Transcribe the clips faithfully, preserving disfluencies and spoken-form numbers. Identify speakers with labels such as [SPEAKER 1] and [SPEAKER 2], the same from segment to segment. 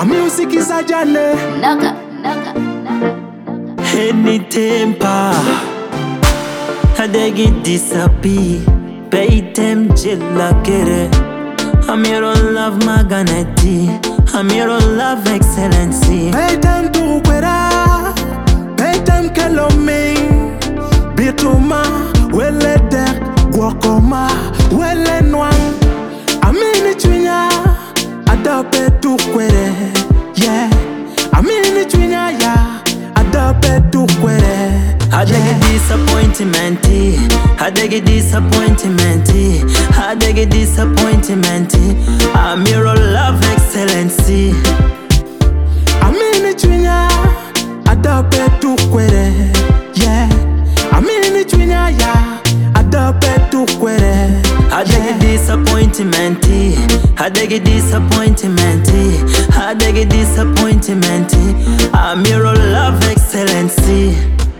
[SPEAKER 1] A music is a journey.
[SPEAKER 2] Naga, naga, naga, naga.
[SPEAKER 3] Any temper, I dig it disappear. Pay them jilla kere. I'm here on love maganeti. I'm here on love excellency.
[SPEAKER 1] Pay them to kwera. Pay them kelome. Bituma, wele dek, guakoma, wele nwang. Amini chwinya, adape tu kwere. Yeah, amini chwinya ya, adape tu kwere.
[SPEAKER 3] I dig it disappointment. I dig it disappointment. I dig it disappointment. I'm here on love excellency.
[SPEAKER 1] Amini chwinya, adape tu kwere. Yeah, amini chwinya ya, adape tu kwere.
[SPEAKER 3] I dig it disappointment. I dig it disappointment. I dig it disappointment. I'm here on love excellency.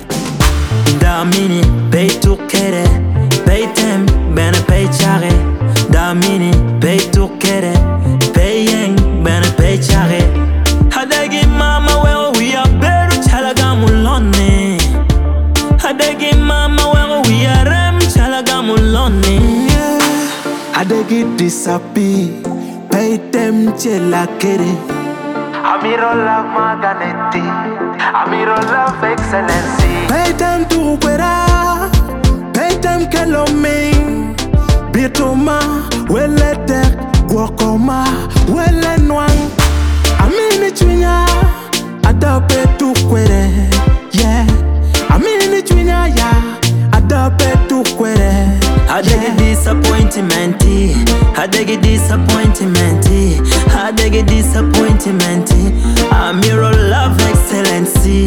[SPEAKER 3] Damini, pay to kere, pay tem, bene pay chare. Damini, pay to kere, pay yang, bene pay chare. I dig it mama where we are better chalagamulone. I dig it mama where we are rem chalagamulone.
[SPEAKER 1] I dig it disappear. Pay them chela kere. Amiro love maganeti. Amiro love excellency. Pay them to kwera. Pay them kelome. Bituma, wele dek, guakoma, wele nwang. Amini chwinya, adape tu kwere. Yeah, amini chwinya ya, adape tu kwere.
[SPEAKER 3] I dig it disappointment. I dig it disappointment. I dig it disappointment. I'm here on love excellency.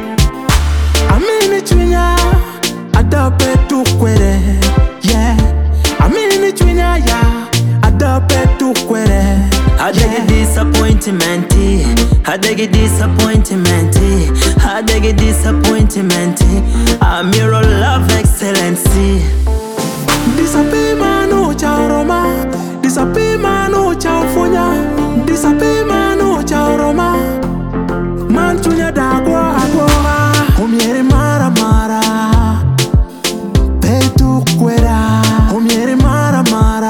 [SPEAKER 1] Amini chwinya, adape tu kwere. Yeah, amini chwinya ya, adape tu kwere.
[SPEAKER 3] I dig it disappointment. I dig it disappointment. I dig it disappointment. I'm here on love excellency.
[SPEAKER 1] Disappear manu cha Roma. Disappear manu cha Funya. Disappear manu cha Roma. Man chunya dagwa agwa. Omiere mara mara. Pay tu kwera. Omiere mara mara.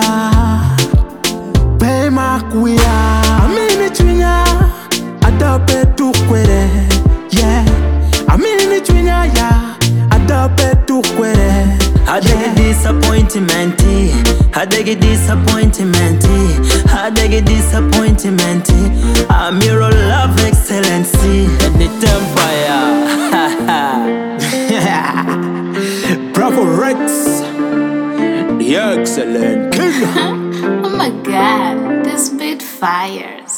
[SPEAKER 1] Pay makuya. Amini chunya. Adape tu kwere. Yeah. Amini chunya ya. Adape tu kwere.
[SPEAKER 3] I dig it disappointment. I dig it disappointment. I dig it disappointment. I'm here on love excellency. And the empire.
[SPEAKER 1] Bravo Rex, the excellent king.
[SPEAKER 2] Oh my god, this beat fires.